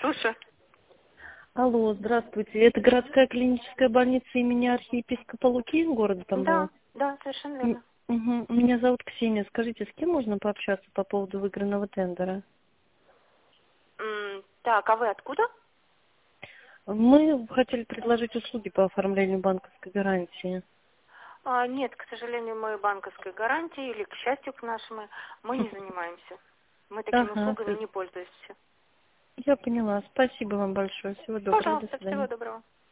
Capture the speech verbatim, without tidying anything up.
слушаю. Алло, здравствуйте. Это городская клиническая больница имени архиепископа Луки города Да, Тамбова? да, совершенно М, верно. мгм. Меня зовут Ксения. Скажите, с кем можно пообщаться по поводу выигранного тендера? М, Так, а вы откуда? Мы хотели предложить услуги по оформлению банковской гарантии. А, нет, к сожалению, мы банковской гарантией или, к счастью, к нашему, мы не занимаемся. Мы такими Ага, услугами то- не пользуемся. я поняла. Спасибо вам большое. Всего доброго. До Пожалуйста, всего свидания. доброго.